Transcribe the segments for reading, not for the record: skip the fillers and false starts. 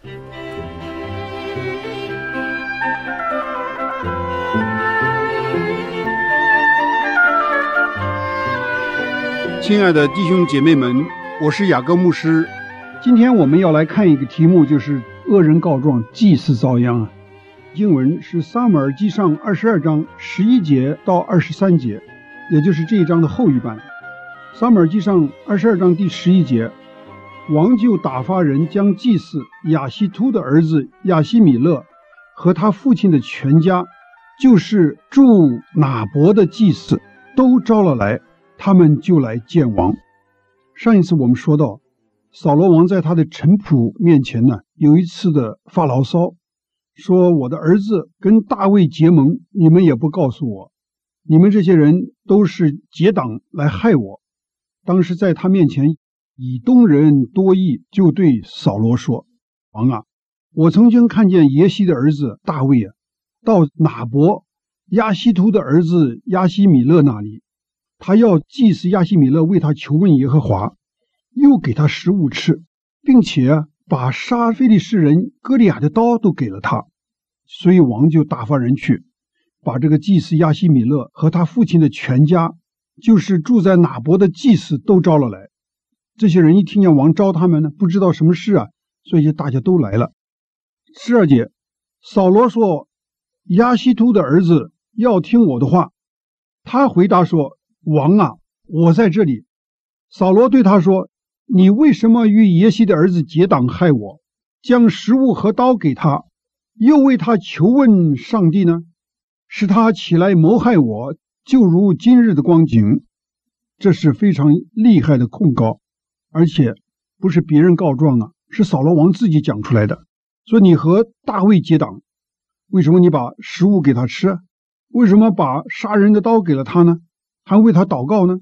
亲爱的弟兄姐妹们，我是雅各牧师。今天我们要来看一个题目，就是恶人告状，祭司遭殃啊。经文是撒母耳记上22章11节到23节，也就是这一章的后一半。撒母耳记上22章第11节，王就打发人将祭司亚希突的儿子亚希米勒和他父亲的全家，就是住拿伯的祭司，都招了来，他们就来见王。上一次我们说到，扫罗王在他的臣仆面前呢，有一次的发牢骚，说我的儿子跟大卫结盟，你们也不告诉我，你们这些人都是结党来害我。当时在他面前，以东人多益就对扫罗说，王啊，我曾经看见耶西的儿子大卫啊，到拿伯亚希突的儿子亚希米勒那里，他要祭司亚希米勒为他求问耶和华，又给他食物吃，并且把杀非利士人歌利亚的刀都给了他。所以王就打发人去，把这个祭司亚希米勒和他父亲的全家，就是住在拿伯的祭司都招了来。这些人一听见王招他们呢，不知道什么事啊，所以大家都来了。12节，扫罗说，亚希突的儿子要听我的话。他回答说，王啊，我在这里。扫罗对他说，你为什么与耶西的儿子结党害我，将食物和刀给他，又为他求问上帝呢？使他起来谋害我，就如今日的光景。这是非常厉害的控告，而且不是别人告状啊，是扫罗王自己讲出来的。说你和大卫结党，为什么你把食物给他吃？为什么把杀人的刀给了他呢？还为他祷告呢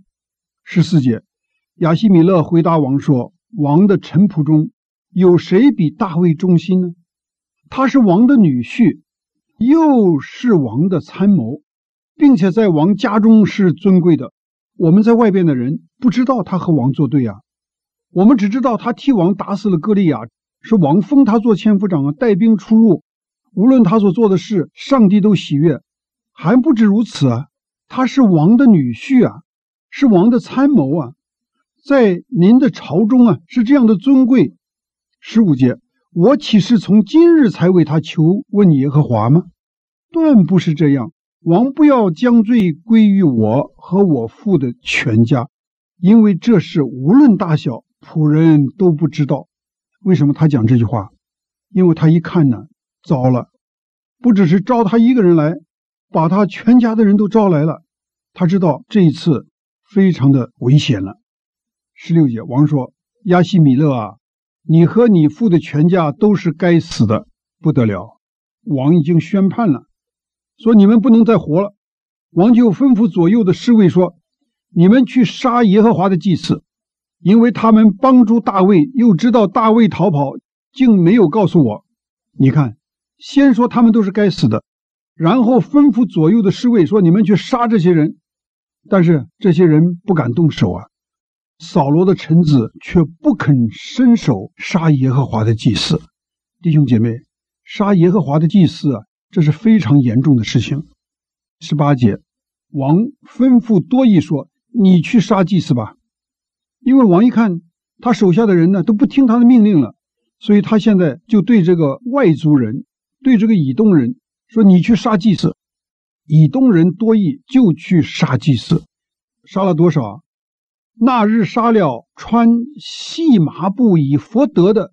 ？14节，亚希米勒回答王说，王的臣仆中有谁比大卫忠心呢？他是王的女婿，又是王的参谋，并且在王家中是尊贵的。我们在外边的人不知道他和王作对啊，我们只知道他替王打死了歌利亚，是王封他做千夫长啊，带兵出入，无论他所做的事，上帝都喜悦。还不止如此啊，他是王的女婿啊，是王的参谋啊，在您的朝中啊，是这样的尊贵。15节，我岂是从今日才为他求问耶和华吗？断不是这样。王不要将罪归于我和我父的全家，因为这事无论大小，仆人都不知道。为什么他讲这句话？因为他一看呢，糟了，不只是招他一个人来，把他全家的人都招来了。他知道这一次非常的危险了。16节，王说，亚希米勒啊，你和你父的全家都是该死的，不得了。王已经宣判了，说你们不能再活了。王就吩咐左右的侍卫说，你们去杀耶和华的祭司，因为他们帮助大卫，又知道大卫逃跑，竟没有告诉我。你看，先说他们都是该死的，然后吩咐左右的侍卫说，你们去杀这些人。但是这些人不敢动手啊，扫罗的臣子却不肯伸手杀耶和华的祭司。弟兄姐妹，杀耶和华的祭司啊，这是非常严重的事情。18节，王吩咐多益说，你去杀祭司吧。因为王一看他手下的人呢都不听他的命令了，所以他现在就对这个外族人，对这个以东人说，你去杀祭司。以东人多益就去杀祭司，杀了多少？那日杀了穿细麻布以弗得的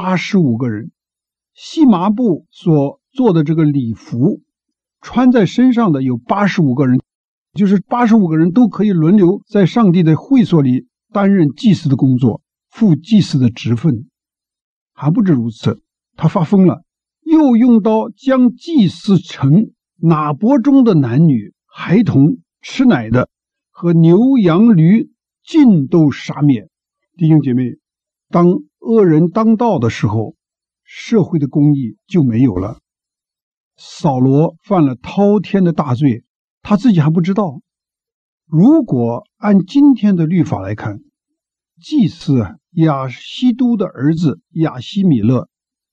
85个人。细麻布所做的这个礼服穿在身上的有85个人，就是85个人都可以轮流在上帝的会所里担任祭司的工作，负祭司的职分。还不止如此，他发疯了，又用刀将祭司城拿伯中的男女、孩童、吃奶的和牛羊驴尽都杀灭。弟兄姐妹，当恶人当道的时候，社会的公义就没有了。扫罗犯了滔天的大罪，他自己还不知道。如果按今天的律法来看，祭司亚希都的儿子亚希米勒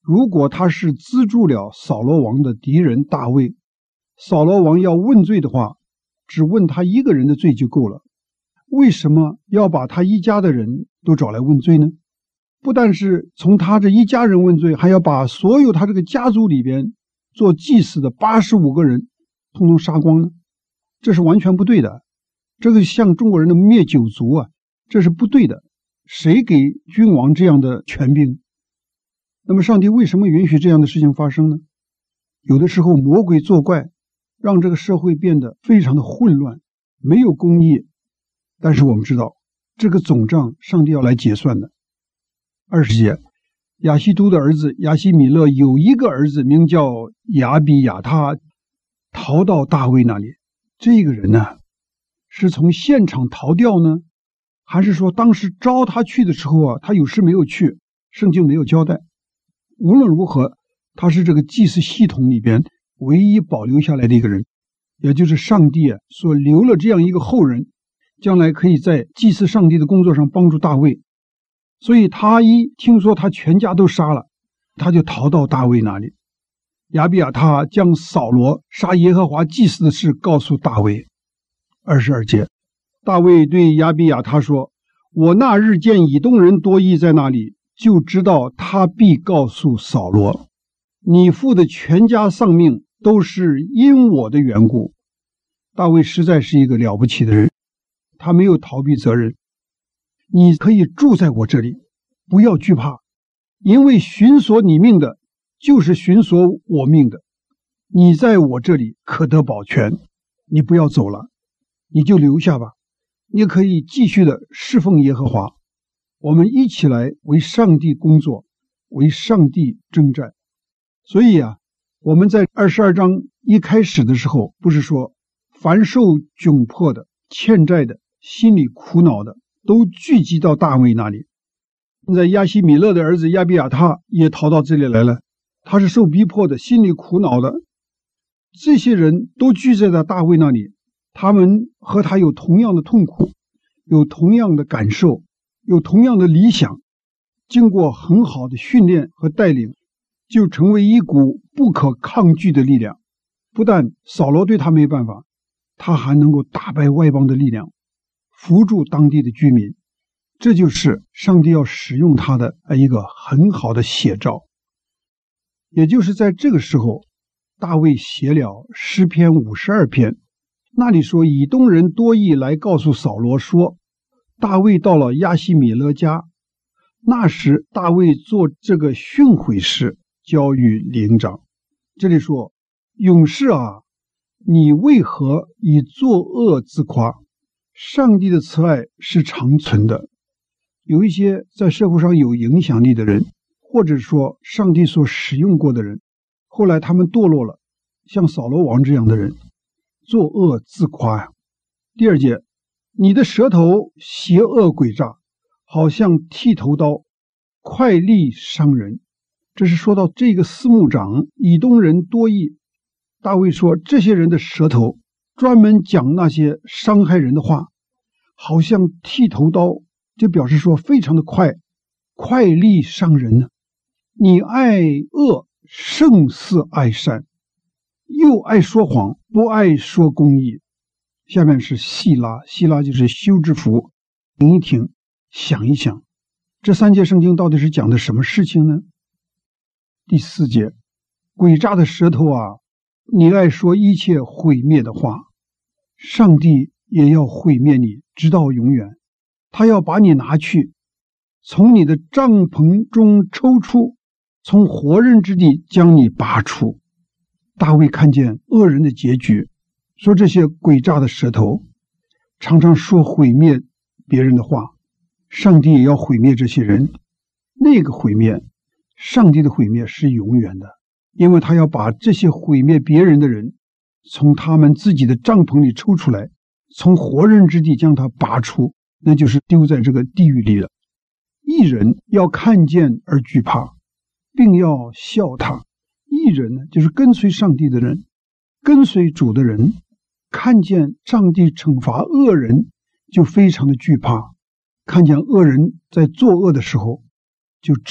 如果他是资助了扫罗王的敌人大卫，扫罗王要问罪的话，只问他一个人的罪就够了，为什么要把他一家的人都找来问罪呢？不但是从他这一家人问罪，还要把所有他这个家族里边做祭司的85个人统统杀光呢？这是完全不对的。这个像中国人的灭九族啊，这是不对的。谁给君王这样的权柄？那么上帝为什么允许这样的事情发生呢？有的时候魔鬼作怪，让这个社会变得非常的混乱，没有公义。但是我们知道，这个总账上帝要来结算的。20节，亚希都的儿子亚希米勒有一个儿子名叫亚比亚他，逃到大卫那里。这个人呢，是从现场逃掉呢，还是说当时招他去的时候啊，他有事没有去，圣经没有交代。无论如何，他是这个祭祀系统里边唯一保留下来的一个人，也就是上帝啊所留了这样一个后人，将来可以在祭祀上帝的工作上帮助大卫。所以他一听说他全家都杀了，他就逃到大卫那里。亚比亚他将扫罗杀耶和华祭司的事告诉大卫。22节，大卫对亚比亚他说，我那日见以东人多益在那里，就知道他必告诉扫罗，你父的全家丧命都是因我的缘故。大卫实在是一个了不起的人，他没有逃避责任。你可以住在我这里，不要惧怕，因为寻索你命的就是寻索我命的。你在我这里可得保全，你不要走了，你就留下吧，你可以继续的侍奉耶和华。我们一起来为上帝工作，为上帝征战。所以啊，我们在22章一开始的时候，不是说凡受窘迫的、欠债的、心里苦恼的，都聚集到大卫那里。现在亚希米勒的儿子亚比亚他也逃到这里来了，他是受逼迫的，心里苦恼的。这些人都聚在了大卫那里，他们和他有同样的痛苦，有同样的感受，有同样的理想，经过很好的训练和带领，就成为一股不可抗拒的力量。不但扫罗对他没办法，他还能够打败外邦的力量，扶助当地的居民。这就是上帝要使用他的一个很好的写照。也就是在这个时候，大卫写了诗篇52篇，那里说以东人多益来告诉扫罗说，大卫到了亚希米勒家，那时大卫做这个训诲事，交与灵长。这里说，勇士啊，你为何以作恶自夸？上帝的慈爱是长存的。有一些在社会上有影响力的人，或者说上帝所使用过的人，后来他们堕落了，像扫罗王这样的人，作恶自夸呀。第2节，你的舌头邪恶诡诈，好像剃头刀，快利伤人。这是说到这个司牧长以东人多益。大卫说，这些人的舌头专门讲那些伤害人的话，好像剃头刀，就表示说非常的快，快利伤人呢。你爱恶胜似爱善，又爱说谎，不爱说公义。下面是细拉，细拉就是休之符。停一停，想一想，这3节圣经到底是讲的什么事情呢？第4节，诡诈的舌头啊，你爱说一切毁灭的话，上帝也要毁灭你，直到永远。他要把你拿去，从你的帐篷中抽出，从活人之地将你拔出。大卫看见恶人的结局，说这些诡诈的舌头常常说毁灭别人的话，上帝也要毁灭这些人。那个毁灭，上帝的毁灭是永远的，因为他要把这些毁灭别人的人从他们自己的帐篷里抽出来，从活人之地将他拔出，那就是丢在这个地狱里了。义人要看见而惧怕，并要笑他。义人呢，就是跟随上帝的人，跟随主的人，看见上帝惩罚恶人就非常的惧怕，看见恶人在作恶的时候就知道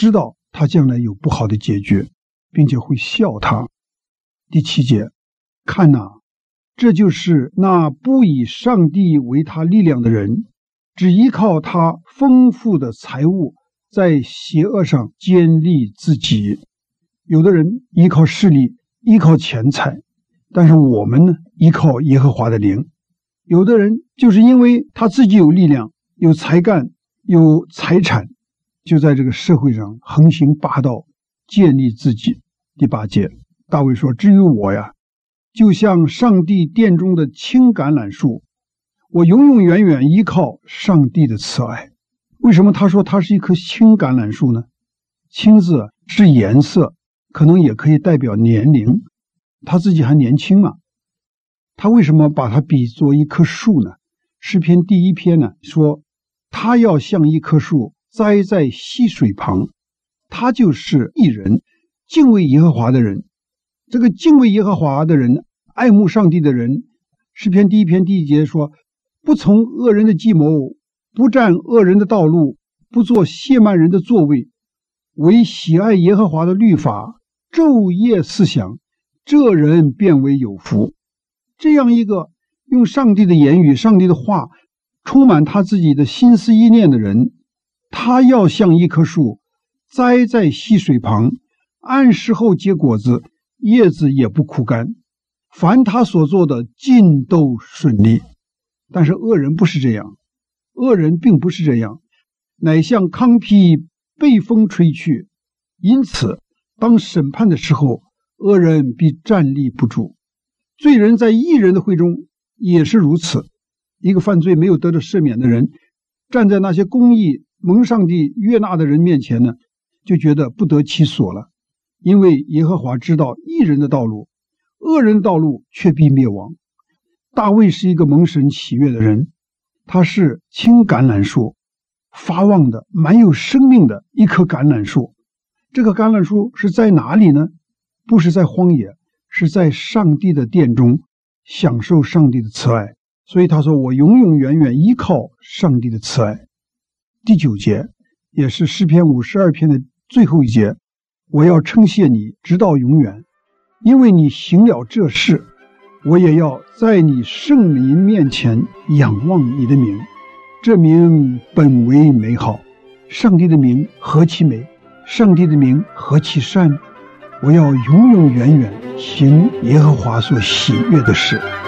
他将来有不好的结局，并且会笑他。第7节，看哪，这就是那不以上帝为他力量的人，只依靠他丰富的财物，在邪恶上坚立自己。有的人依靠势力，依靠钱财，但是我们呢，依靠耶和华的灵。有的人就是因为他自己有力量，有才干，有财产，就在这个社会上横行霸道，建立自己。第8节，大卫说，至于我呀，就像上帝殿中的青橄榄树，我永永远远依靠上帝的慈爱。为什么他说他是一棵青橄榄树呢？青字是颜色，可能也可以代表年龄，他自己还年轻嘛。他为什么把它比作一棵树呢？诗篇第1篇呢说，他要像一棵树栽在溪水旁。他就是义人，敬畏耶和华的人。这个敬畏耶和华的人，爱慕上帝的人，诗篇第1篇第1节说，不从恶人的计谋，不占恶人的道路，不做亵慢人的座位，唯喜爱耶和华的律法，昼夜思想，这人便为有福。这样一个用上帝的言语，上帝的话充满他自己的心思意念的人，他要像一棵树栽在溪水旁，按时候结果子，叶子也不枯干，凡他所做的尽都顺利。但是恶人不是这样，恶人并不是这样，乃像糠秕被风吹去。因此当审判的时候，恶人必站立不住。罪人在义人的会中也是如此。一个犯罪没有得到赦免的人，站在那些公义蒙上帝悦纳的人面前呢，就觉得不得其所了。因为耶和华知道义人的道路，恶人的道路却必灭亡。大卫是一个蒙神喜悦的人，他是青橄榄树，发旺的，蛮有生命的一棵橄榄树。这个橄榄树是在哪里呢？不是在荒野，是在上帝的殿中，享受上帝的慈爱。所以他说，我永永远远依靠上帝的慈爱。第9节也是诗篇52篇的最后一节，我要称谢你直到永远，因为你行了这事，我也要在你圣民面前仰望你的名，这名本为美好。上帝的名何其美，上帝的名何其善，我要永永远远行耶和华所喜悦的事。